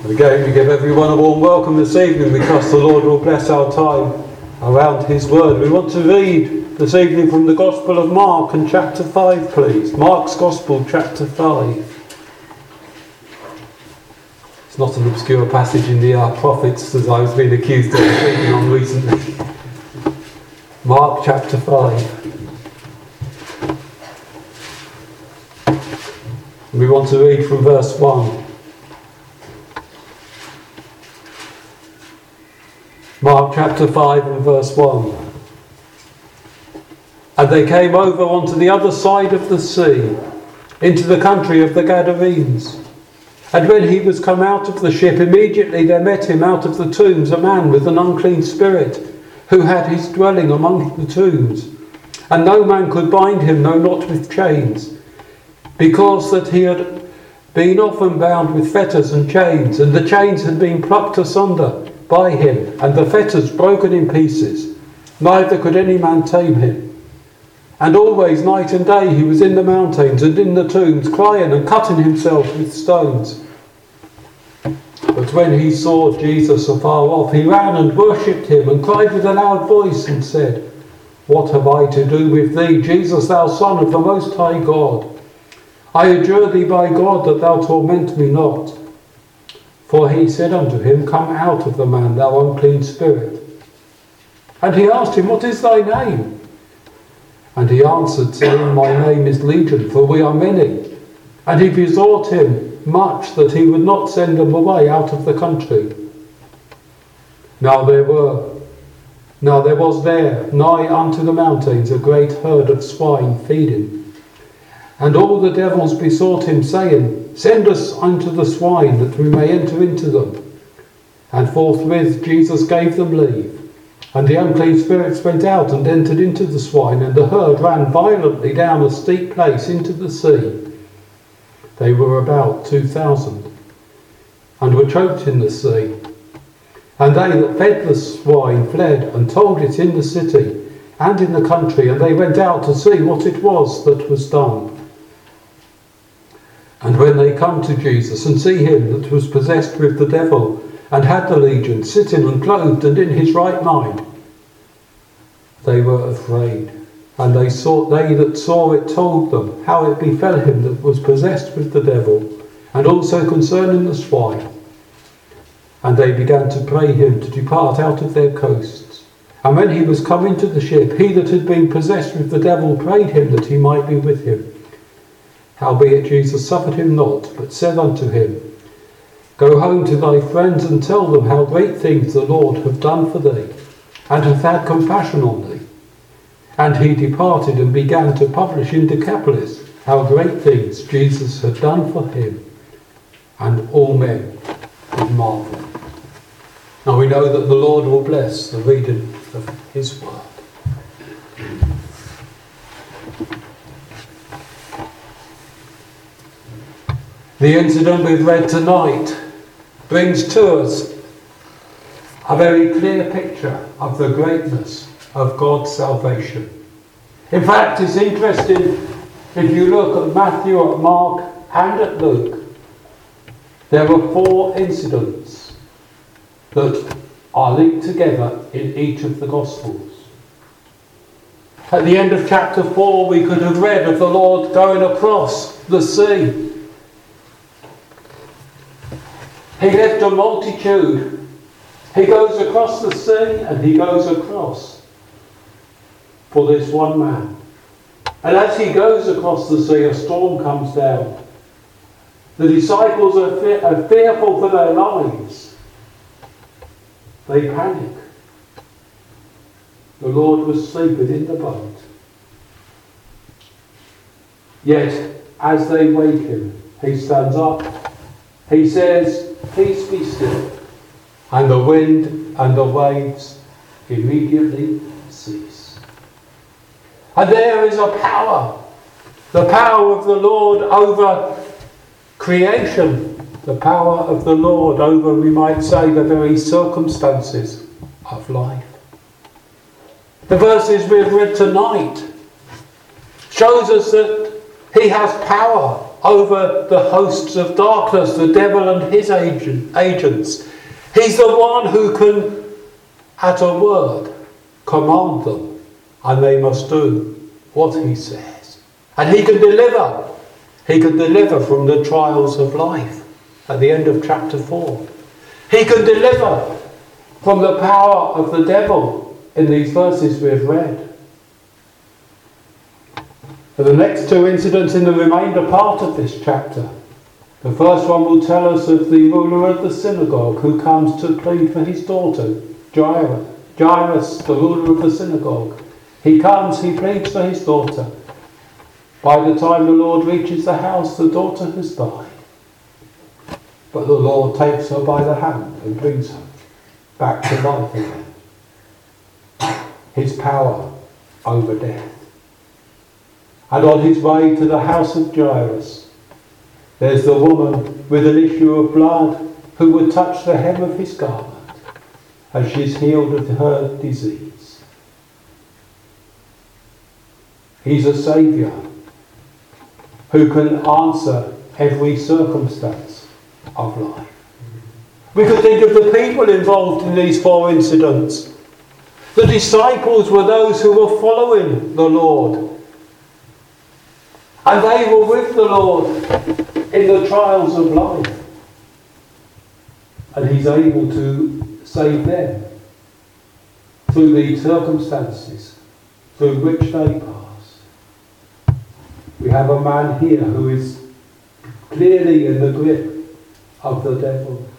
Again, we give everyone a warm welcome this evening. We trust the Lord will bless our time around His Word. We want to read this evening from the Gospel of Mark and chapter 5, please. Mark's Gospel, chapter 5. It's not an obscure passage in the prophets, as I was being accused of speaking on recently. Mark chapter 5. We want to read from verse 1. Mark chapter 5 and verse 1. And they came over onto the other side of the sea, into the country of the Gadarenes. And when he was come out of the ship, immediately there met him out of the tombs a man with an unclean spirit, who had his dwelling among the tombs. And no man could bind him, no, not with chains, because that he had been often bound with fetters and chains, and the chains had been plucked asunder by him, and the fetters broken in pieces. Neither could any man tame him. And always night and day he was in the mountains and in the tombs, crying and cutting himself with stones. But when he saw Jesus afar off, he ran and worshipped him, and cried with a loud voice and said, What have I to do with thee, Jesus, thou Son of the Most High God? I adjure thee by God that thou torment me not. For he said unto him, Come out of the man, thou unclean spirit. And he asked him, What is thy name? And he answered, saying, My name is Legion, for we are many. And he besought him much that he would not send them away out of the country. Now there was there, nigh unto the mountains, a great herd of swine feeding. And all the devils besought him, saying, Send us unto the swine, that we may enter into them. And forthwith Jesus gave them leave. And the unclean spirits went out and entered into the swine, and the herd ran violently down a steep place into the sea. They were about 2,000, and were choked in the sea. And they that fed the swine fled, and told it in the city and in the country, and they went out to see what it was that was done. And when they come to Jesus and see him that was possessed with the devil and had the legion, sitting and clothed and in his right mind, they were afraid. And they that saw it told them how it befell him that was possessed with the devil, and also concerning the swine. And they began to pray him to depart out of their coasts. And when he was come into the ship, he that had been possessed with the devil prayed him that he might be with him. Howbeit Jesus suffered him not, but said unto him, Go home to thy friends, and tell them how great things the Lord hath done for thee, and hath had compassion on thee. And he departed and began to publish in Decapolis how great things Jesus had done for him, and all men did marvel. Now we know that the Lord will bless the reading of his word. The incident we've read tonight brings to us a very clear picture of the greatness of God's salvation. In fact, it's interesting, if you look at Matthew, at Mark and at Luke, there are 4 incidents that are linked together in each of the Gospels. At the end of chapter 4, we could have read of the Lord going across the sea. He left a multitude. He goes across the sea, and he goes across for this one man. And as he goes across the sea, a storm comes down. The disciples are fearful for their lives. They panic. The Lord was sleeping in the boat. Yet, as they wake him, he stands up. He says, Peace be still. And the wind and the waves immediately cease. And there is a power. The power of the Lord over creation. The power of the Lord over, we might say, the very circumstances of life. The verses we've read tonight shows us that he has power over the hosts of darkness, the devil and his agents. He's the one who can, at a word, command them, and they must do what he says. And he can deliver. He can deliver from the trials of life at the end of chapter 4. He can deliver from the power of the devil in these verses we've read. For the next two incidents in the remainder part of this chapter. The first one will tell us of the ruler of the synagogue who comes to plead for his daughter, Jairus, the ruler of the synagogue. He comes, he pleads for his daughter. By the time the Lord reaches the house, the daughter has died. But the Lord takes her by the hand and brings her back to life again. His power over death. And on his way to the house of Jairus, there's the woman with an issue of blood who would touch the hem of his garment, and she's healed of her disease. He's a saviour who can answer every circumstance of life. We could think of the people involved in these four incidents. The disciples were those who were following the Lord. And they were with the Lord in the trials of life. And he's able to save them through the circumstances through which they pass. We have a man here who is clearly in the grip of the devil.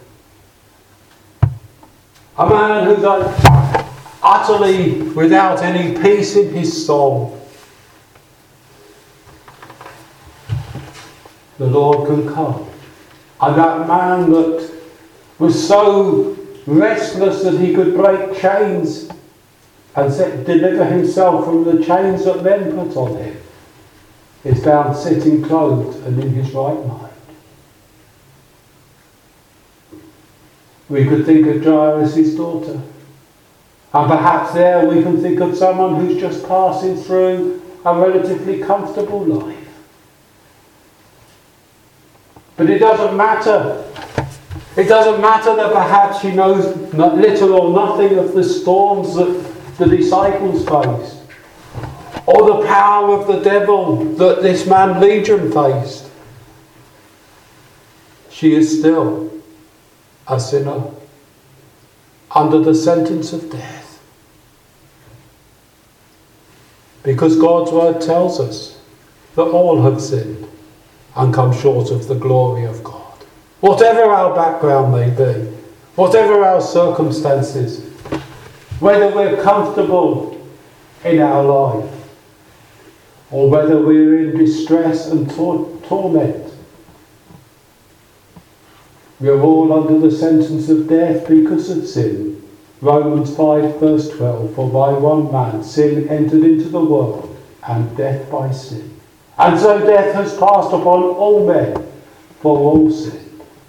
A man who's utterly without any peace in his soul. The Lord can come. And that man that was so restless that he could break chains and deliver himself from the chains that men put on him is found sitting clothed and in his right mind. We could think of Jairus' daughter. And perhaps there we can think of someone who's just passing through a relatively comfortable life. But it doesn't matter. It doesn't matter that perhaps she knows little or nothing of the storms that the disciples faced, or the power of the devil that this man Legion faced. She is still a sinner under the sentence of death. Because God's word tells us that all have sinned and come short of the glory of God. Whatever our background may be, whatever our circumstances, whether we're comfortable in our life, or whether we're in distress and torment, we are all under the sentence of death because of sin. Romans 5 verse 12, for by one man sin entered into the world, and death by sin. And so death has passed upon all men, for all sin.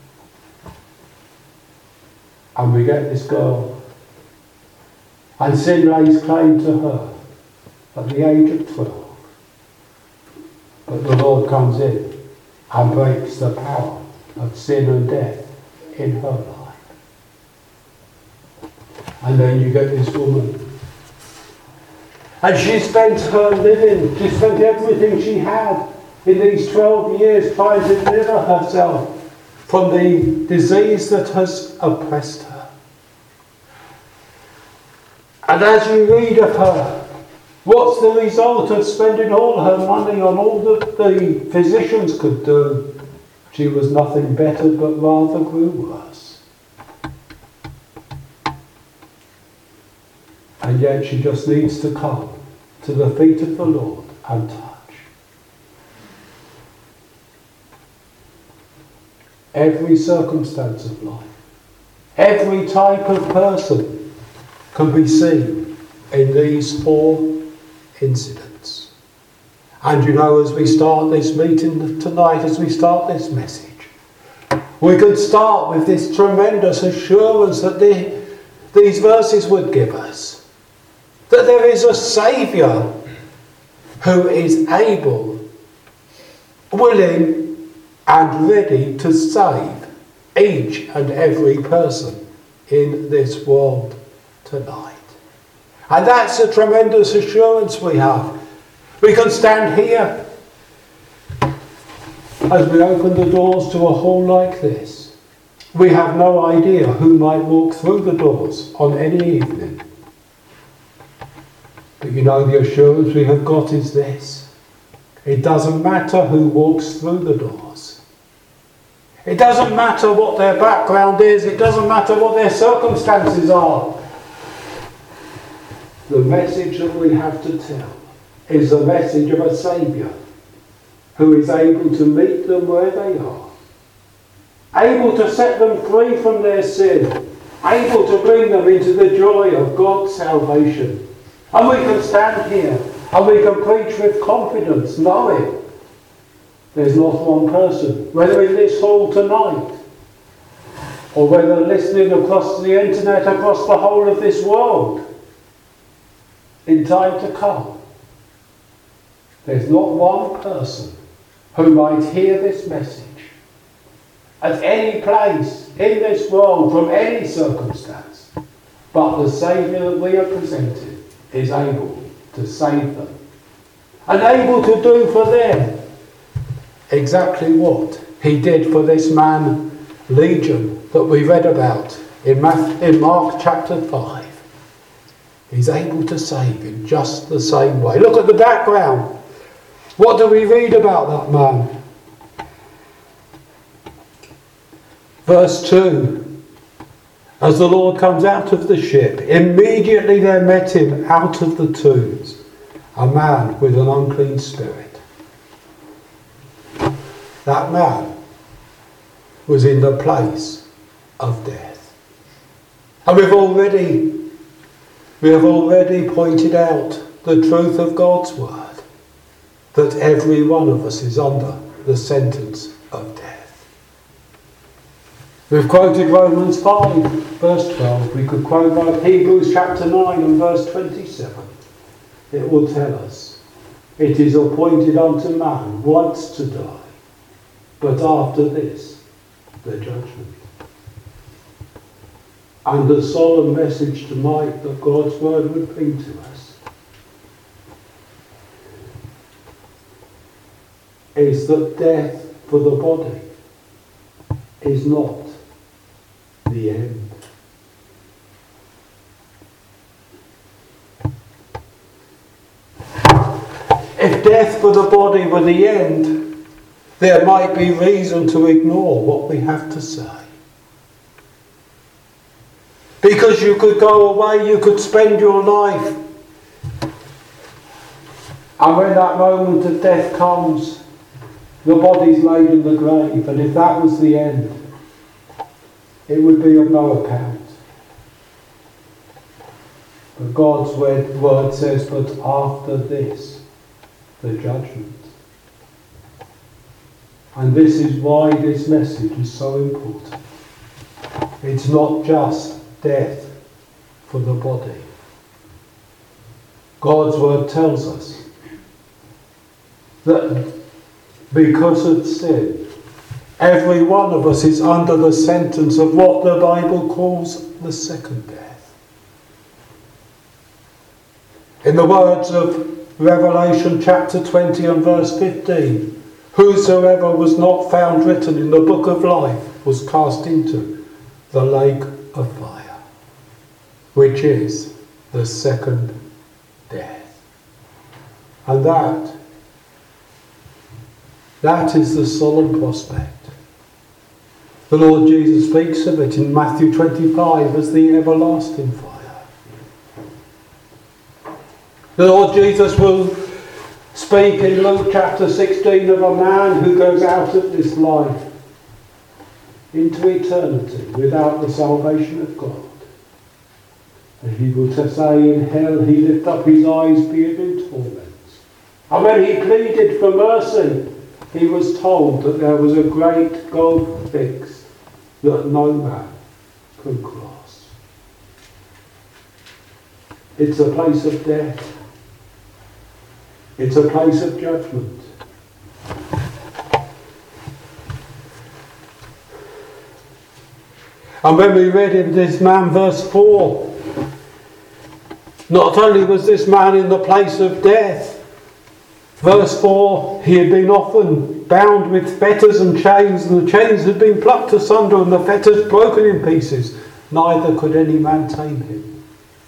And we get this girl. And sin lays claim to her at the age of 12. But the Lord comes in and breaks the power of sin and death in her life. And then you get this woman. And she spent her living, she spent everything she had in these 12 years trying to deliver herself from the disease that has oppressed her. And as you read of her, what's the result of spending all her money on all that the physicians could do? She was nothing better, but rather grew worse. And yet she just needs to come to the feet of the Lord and touch. Every circumstance of life, every type of person can be seen in these four incidents. And you know, as we start this meeting tonight, as we start this message, we could start with this tremendous assurance that these verses would give us. That there is a Saviour who is able, willing and ready to save each and every person in this world tonight. And that's a tremendous assurance we have. We can stand here as we open the doors to a hall like this. We have no idea who might walk through the doors on any evening. But you know, the assurance we have got is this: it doesn't matter who walks through the doors. It doesn't matter what their background is. It doesn't matter what their circumstances are. The message that we have to tell is the message of a Saviour who is able to meet them where they are, able to set them free from their sin, able to bring them into the joy of God's salvation. And we can stand here and we can preach with confidence, knowing there's not one person, whether in this hall tonight or whether listening across the internet, across the whole of this world, in time to come, there's not one person who might hear this message at any place in this world, from any circumstance, but the Saviour that we are presented is able to save them and able to do for them exactly what he did for this man Legion that we read about in Mark chapter 5. He's able to save in just the same way. Look at the background. What do we read about that man? Verse 2. As the Lord comes out of the ship, immediately there met him out of the tombs a man with an unclean spirit. That man was in the place of death. And we have already pointed out the truth of God's word, that every one of us is under the sentence of death. We've quoted Romans 5 verse 12. We could quote Hebrews chapter 9 and verse 27. It will tell us, it is appointed unto man once to die, but after this the judgment. And the solemn message tonight that God's word would bring to us is that death for the body is not the end. If death for the body were the end, there might be reason to ignore what we have to say. Because you could go away, you could spend your life, and when that moment of death comes, the body's laid in the grave, and if that was the end, it would be of no account. But God's word says, but after this, the judgment. And this is why this message is so important. It's not just death for the body. God's word tells us that because of sin, every one of us is under the sentence of what the Bible calls the second death. In the words of Revelation chapter 20 and verse 15, whosoever was not found written in the book of life was cast into the lake of fire, which is the second death. And that is the solemn prospect. The Lord Jesus speaks of it in Matthew 25 as the everlasting fire. The Lord Jesus will speak in Luke chapter 16 of a man who goes out of this life into eternity without the salvation of God. And he will say in hell he lift up his eyes being in torments. And when he pleaded for mercy, he was told that there was a great gulf fixed that no man could cross. It's a place of death. It's a place of judgment. And when we read in this man, verse 4, not only was this man in the place of death, verse 4, he had been often bound with fetters and the chains had been plucked asunder and the fetters broken in pieces. Neither could any man tame him.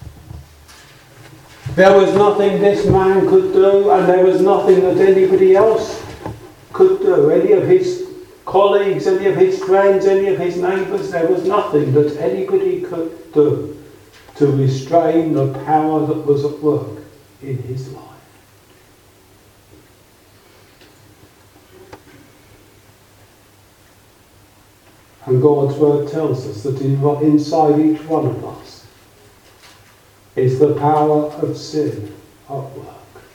There was nothing this man could do, and there was nothing that anybody else could do. Any of his colleagues, any of his friends, any of his neighbours, there was nothing that anybody could do to restrain the power that was at work in his life. And God's word tells us that inside each one of us is the power of sin at work.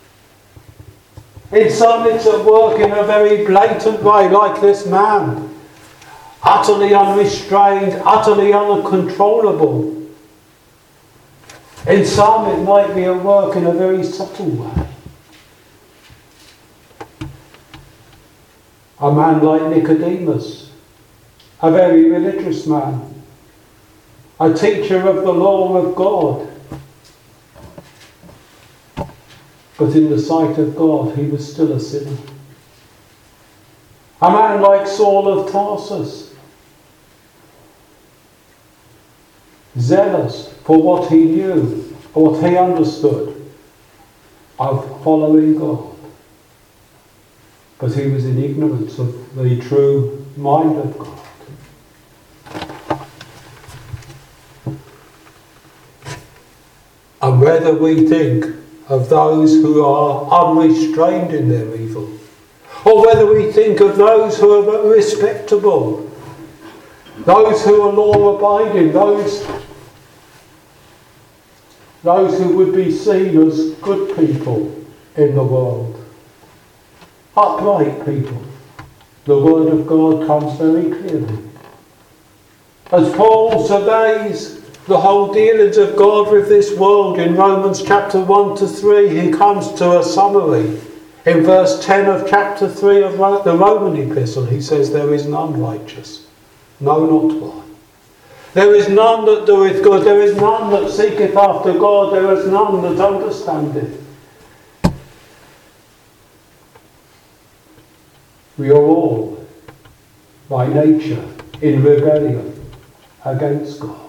In some it's at work in a very blatant way, like this man, utterly unrestrained, utterly uncontrollable. In some it might be at work in a very subtle way. A man like Nicodemus, a very religious man, a teacher of the law of God. But in the sight of God, he was still a sinner. A man like Saul of Tarsus, zealous for what he knew, for what he understood of following God. But he was in ignorance of the true mind of God. And whether we think of those who are unrestrained in their evil, or whether we think of those who are respectable, those who are law-abiding, those who would be seen as good people in the world, upright people, the word of God comes very clearly. As Paul surveys the whole dealings of God with this world in Romans chapter 1 to 3, he comes to a summary. In verse 10 of chapter 3 of the Roman epistle, he says, "There is none righteous, no, not one. There is none that doeth good, there is none that seeketh after God, there is none that understandeth." We are all, by nature, in rebellion against God.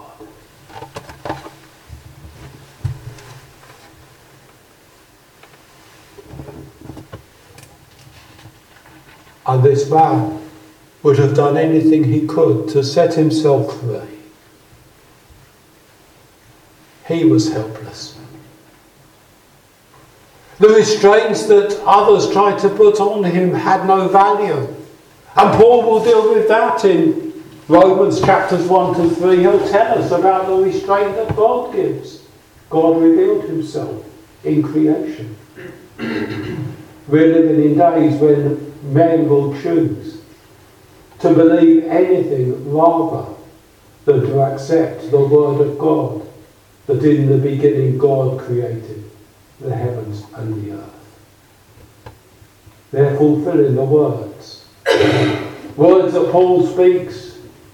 And this man would have done anything he could to set himself free. He was helpless. The restraints that others tried to put on him had no value. And Paul will deal with that in Romans chapters 1 to 3. He'll tell us about the restraint that God gives. God revealed himself in creation. We're living in days when men will choose to believe anything rather than to accept the word of God, that in the beginning God created the heavens and the earth. They're fulfilling the words. Words that Paul speaks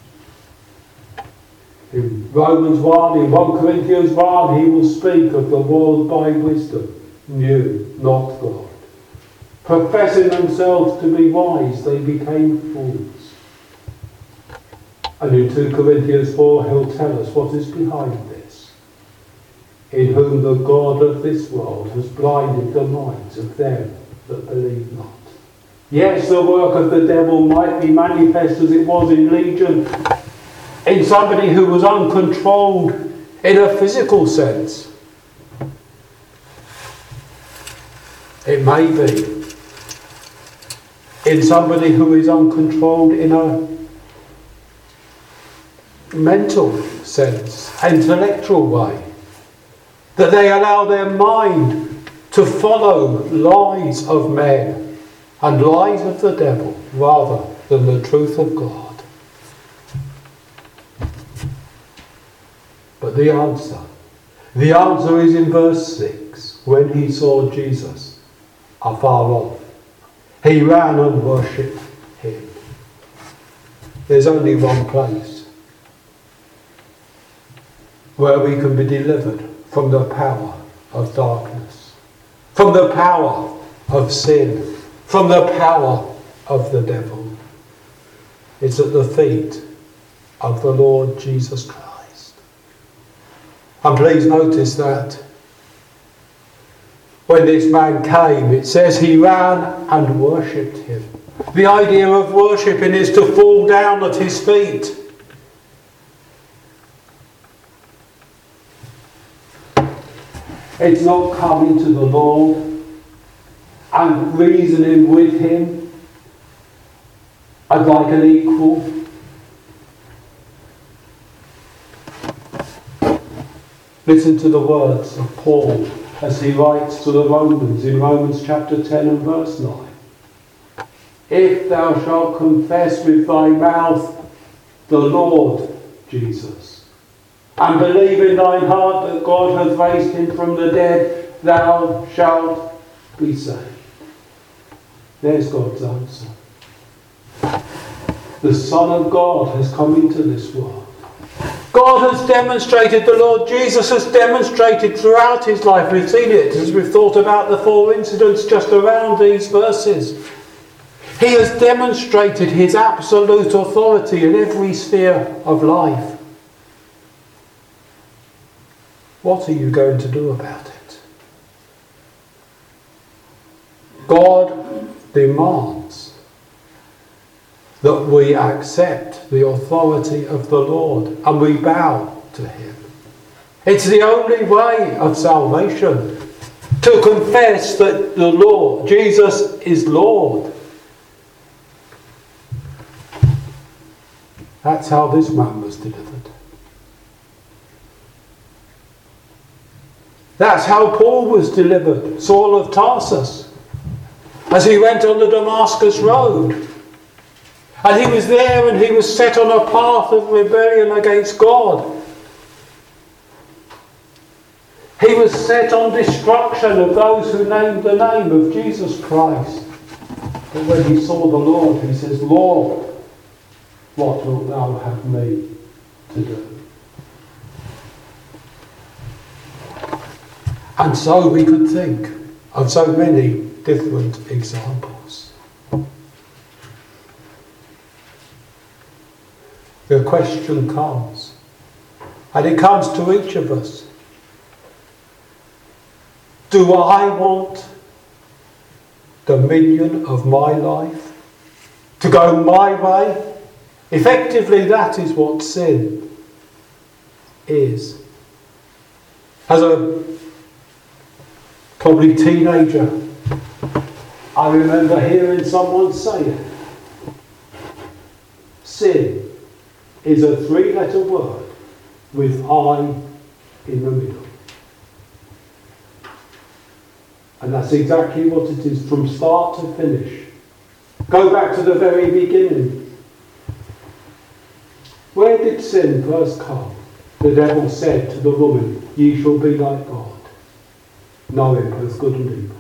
in Romans 1, in 1 Corinthians 1, he will speak of the world by wisdom, knew not God. Professing themselves to be wise, they became fools. And in 2 Corinthians 4, he'll tell us what is behind this. In whom the God of this world has blinded the minds of them that believe not. Yes, the work of the devil might be manifest as it was in Legion, in somebody who was uncontrolled in a physical sense. It may be in somebody who is uncontrolled in a mental sense, intellectual way, that they allow their mind to follow lies of men and lies of the devil rather than the truth of God. But the answer is in verse 6. When he saw Jesus afar off, he ran and worshipped him. There's only one place where we can be delivered from the power of darkness, from the power of sin, from the power of the devil. It's at the feet of the Lord Jesus Christ. And please notice that when this man came, it says he ran and worshipped him. The idea of worshipping is to fall down at his feet. It's not coming to the Lord and reasoning with him as like an equal. Listen to the words of Paul as he writes to the Romans in Romans chapter 10 and verse 9. If thou shalt confess with thy mouth the Lord Jesus, and believe in thine heart that God hath raised him from the dead, thou shalt be saved. There's God's answer. The Son of God has come into this world. God has demonstrated, the Lord Jesus has demonstrated throughout his life. We've seen it as we've thought about the 4 incidents just around these verses. He has demonstrated his absolute authority in every sphere of life. What are you going to do about it? God demands that we accept the authority of the Lord and we bow to him. It's the only way of salvation, to confess that the Lord, Jesus is Lord. That's how this man was delivered. That's how Paul was delivered, Saul of Tarsus, as he went on the Damascus road. And he was there and he was set on a path of rebellion against God. He was set on destruction of those who named the name of Jesus Christ. But when he saw the Lord, he says, Lord, what wilt thou have me to do? And so we could think of so many different examples. The question comes, and it comes to each of us. Do I want dominion of my life? To go my way? Effectively, that is what sin is. As a probably teenager, I remember hearing someone say it. Sin is a 3-letter word with I in the middle. And that's exactly what it is from start to finish. Go back to the very beginning. Where did sin first come? The devil said to the woman, ye shall be like God, knowing both good and evil.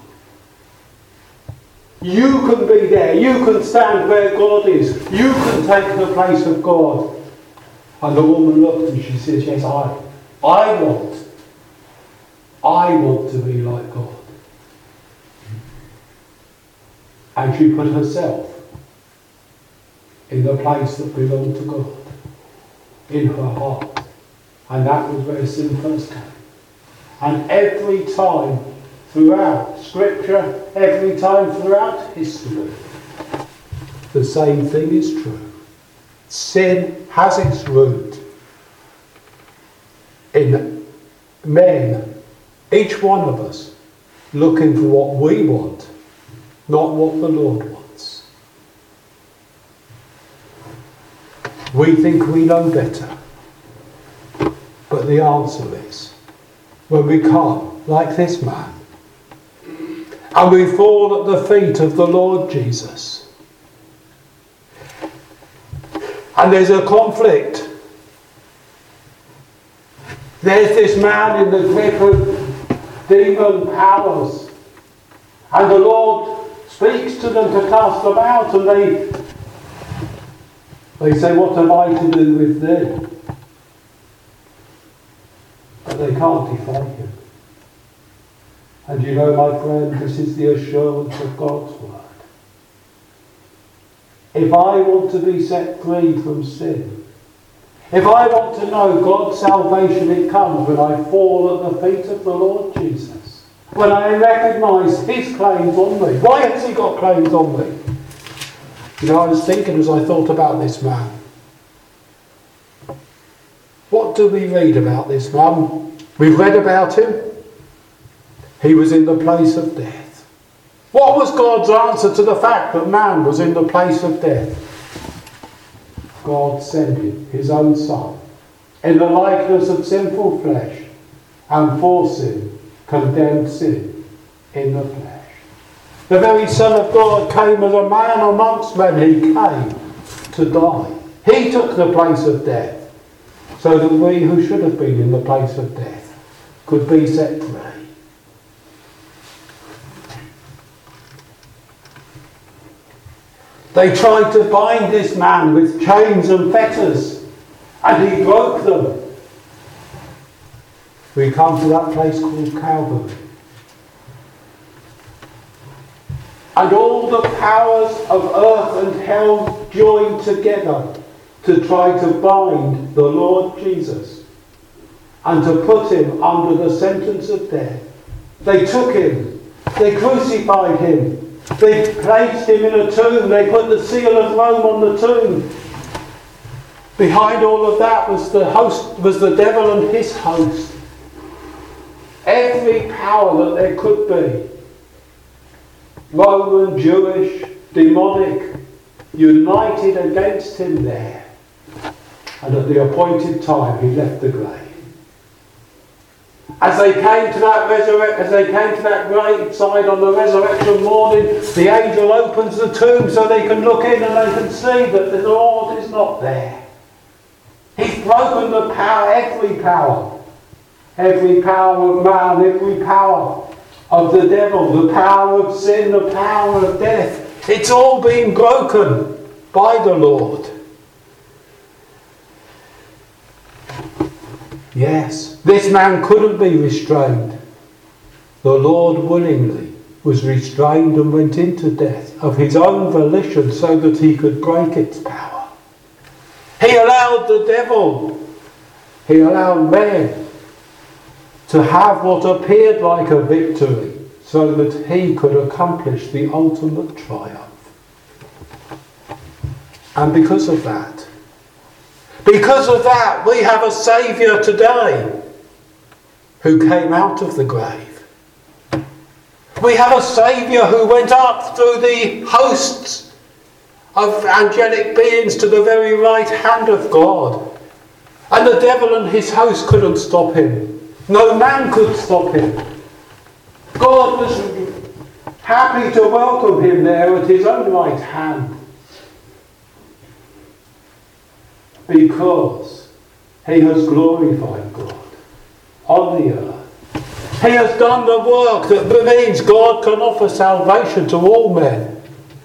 You can be there. You can stand where God is. You can take the place of God. And the woman looked and she said, yes, I want to be like God. And she put herself in the place that belonged to God, in her heart. And that was where sin first came. And every time throughout Scripture, every time throughout history, the same thing is true. Sin has its root in men, each one of us, looking for what we want, not what the Lord wants. We think we know better. But the answer is, when we come like this man, and we fall at the feet of the Lord Jesus, and there's a conflict. There's this man in the grip of demon powers, and the Lord speaks to them to cast them out, and they say, what have I to do with thee? but they can't defy him. And you know, my friend, this is the assurance of God's word. If I want to be set free from sin, if I want to know God's salvation, it comes when I fall at the feet of the Lord Jesus. When I recognise his claims on me. Why has he got claims on me? You know, I was thinking as I thought about this man. What do we read about this man? We've read about him. He was in the place of death. What was God's answer to the fact that man was in the place of death? God sent him his own son in the likeness of sinful flesh, and for sin condemned sin in the flesh. The very Son of God came as a man amongst men. He came to die. He took the place of death so that we who should have been in the place of death could be set free. They tried to bind this man with chains and fetters, and he broke them. We come to that place called Calvary. And all the powers of earth and hell joined together to try to bind the Lord Jesus and to put him under the sentence of death. They took him, they crucified him, they placed him in a tomb, they put the seal of Rome on the tomb. Behind all of that was the devil and his host. Every power that there could be, Roman, Jewish, demonic, united against him there. And at the appointed time he left the grave. As they came to that graveside on the resurrection morning, the angel opens the tomb so they can look in and they can see that the Lord is not there. He's broken the power, every power of man, every power of the devil, the power of sin, the power of death. It's all been broken by the Lord. Yes, this man couldn't be restrained. The Lord willingly was restrained and went into death of his own volition so that he could break its power. He allowed the devil, he allowed men to have what appeared like a victory so that he could accomplish the ultimate triumph. And because of that, we have a Saviour today who came out of the grave. We have a Saviour who went up through the hosts of angelic beings to the very right hand of God. And the devil and his host couldn't stop him. No man could stop him. God was happy to welcome him there at his own right hand. Because he has glorified God on the earth. He has done the work that means God can offer salvation to all men.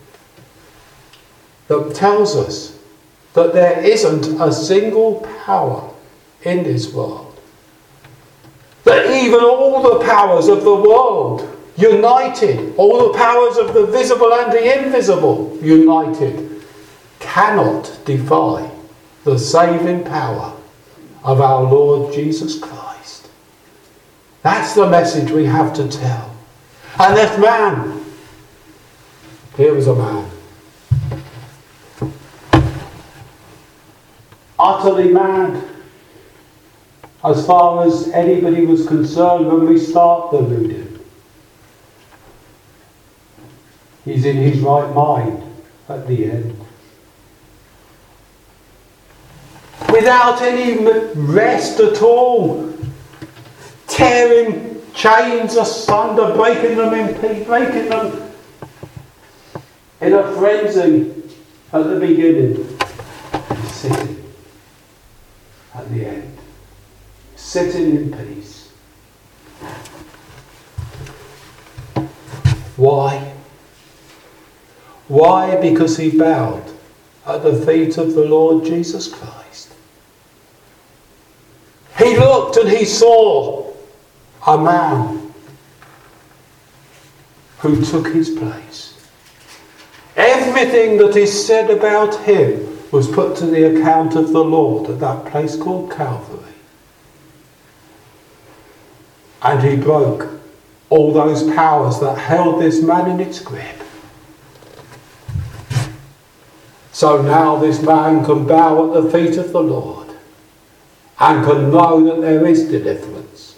That tells us that there isn't a single power in this world. That even all the powers of the world united, all the powers of the visible and the invisible united, cannot defy the saving power of our Lord Jesus Christ. That's the message we have to tell. And this man, here was a man, utterly mad, as far as anybody was concerned when we start the reading. He's in his right mind at the end. Without any rest at all, tearing chains asunder, breaking them in pieces, breaking them in a frenzy at the beginning, and sitting at the end, sitting in peace. Why? Why? Because he bowed at the feet of the Lord Jesus Christ. He looked and he saw a man who took his place. Everything that is said about him was put to the account of the Lord at that place called Calvary. And he broke all those powers that held this man in its grip. So now this man can bow at the feet of the Lord and can know that there is deliverance.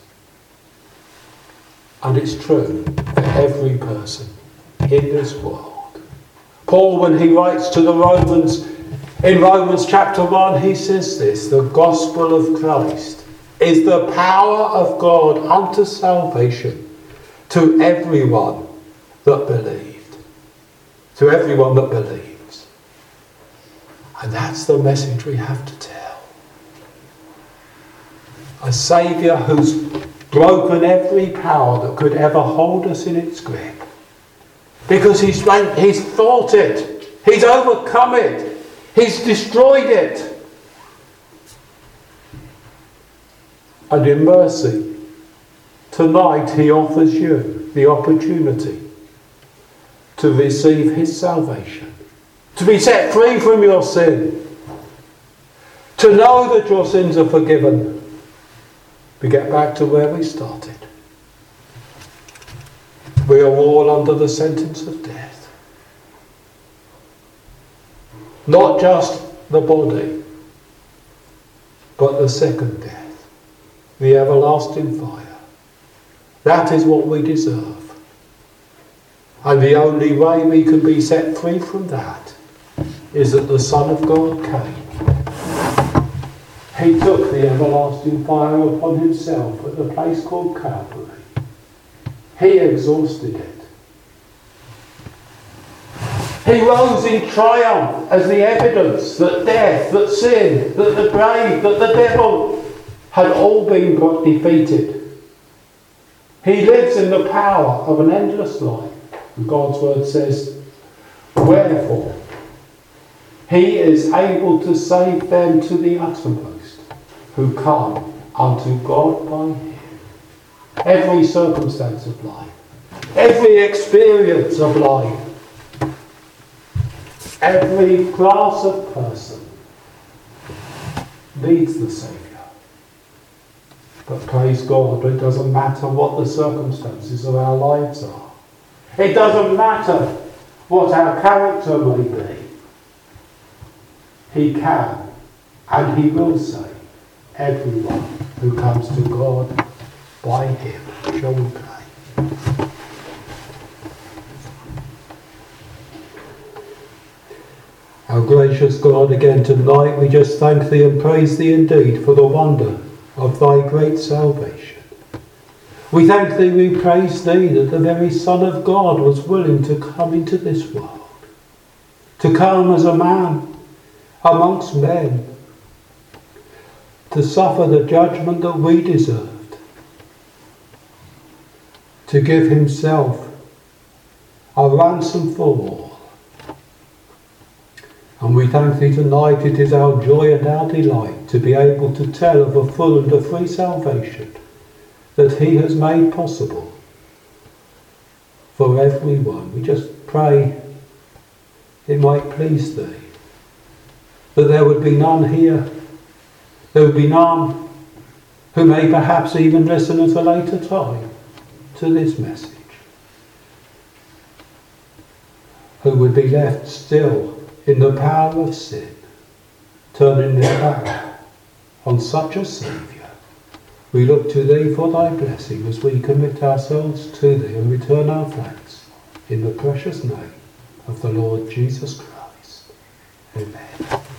And it's true for every person in this world. Paul, when he writes to the Romans, in Romans chapter 1, he says this: the gospel of Christ is the power of God unto salvation to everyone that believed. To everyone that believes. And that's the message we have to tell. A Saviour who's broken every power that could ever hold us in its grip. Because he's fought it. He's overcome it. He's destroyed it. And in mercy, tonight he offers you the opportunity to receive his salvation, to be set free from your sin, to know that your sins are forgiven. We get back to where we started. We are all under the sentence of death. Not just the body, but the second death, the everlasting fire. That is what we deserve. And the only way we can be set free from that is that the Son of God came. He took the everlasting fire upon himself at the place called Calvary. He exhausted it. He rose in triumph as the evidence that death, that sin, that the grave, that the devil had all been defeated. He lives in the power of an endless life. And God's word says, wherefore, he is able to save them to the uttermost who come unto God by him. Every circumstance of life, every experience of life, every class of person needs the Saviour. But praise God, it doesn't matter what the circumstances of our lives are. It doesn't matter what our character may be. He can and he will save everyone who comes to God by him. Shall we pray? Our gracious God, again tonight we just thank thee and praise thee indeed for the wonder of thy great salvation. We thank thee, we praise thee that the very Son of God was willing to come into this world, to come as a man amongst men, to suffer the judgment that we deserved, to give himself a ransom for all. And we thank thee tonight, it is our joy and our delight to be able to tell of a full and a free salvation that he has made possible for everyone. We just pray it might please thee, that there would be none here, there would be none who may perhaps even listen at a later time to this message, who would be left still in the power of sin, turning their back on such a Saviour. We look to thee for thy blessing as we commit ourselves to thee and return our thanks in the precious name of the Lord Jesus Christ. Amen.